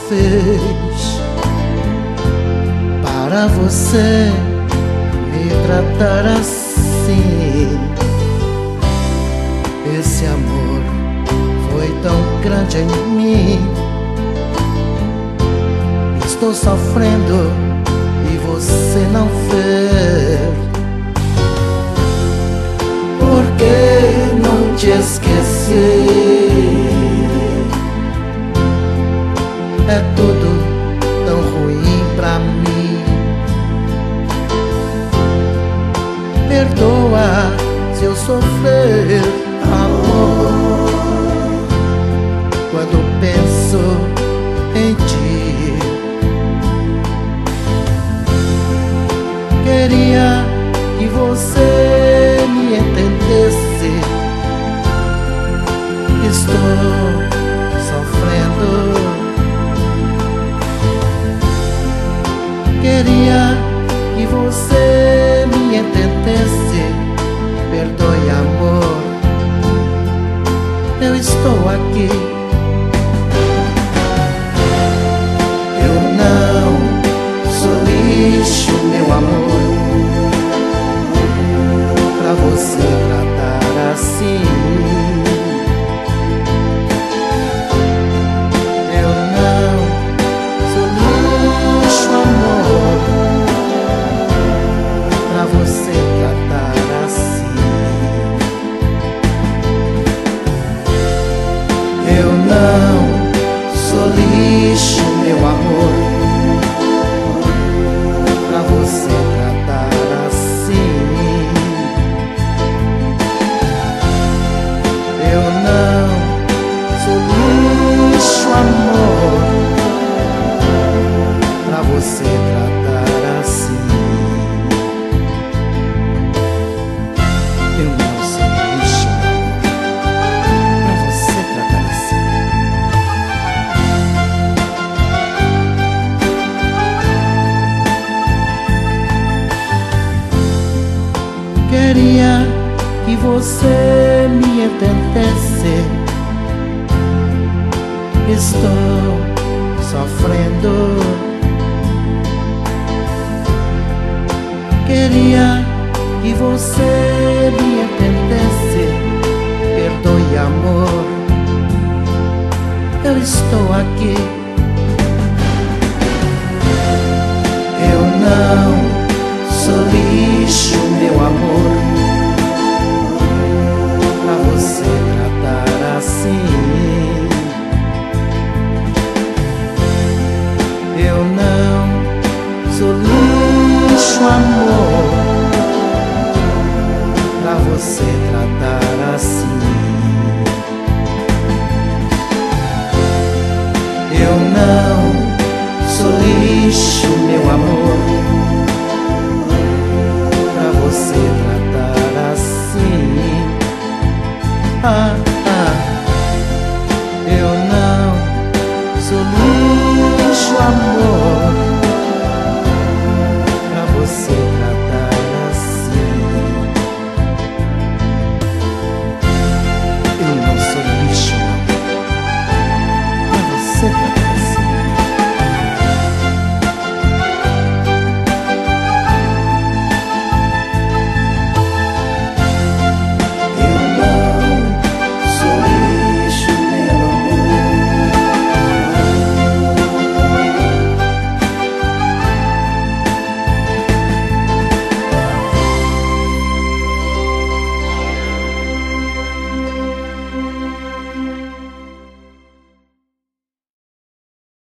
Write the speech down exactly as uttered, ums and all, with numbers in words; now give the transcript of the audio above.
fez para você me tratar assim? Esse amor foi tão grande em mim. Estou sofrendo e você não vê. Por que não te esqueci? É tudo tão ruim pra mim. Perdoa se eu sofrer, amor, quando penso em ti. Queria que você me entendesse. Estou sofrendo. Queria que você me entendesse. Perdoe, amor, eu estou aqui. Eu não sou lixo, meu amor, pra você tratar assim. Eu não sou lixo, amor, pra você tratar assim. Eu não sou lixo, meu amor, pra você tratar assim. Eu não sou lixo, amor, pra você tratar assim. Eu não sou lixo, pra você tratar assim. Queria que você me entendesse. Estou sofrendo. Queria que você me entendesse. Perdoe, amor, eu estou aqui. Eu não sou lixo, meu amor, pra você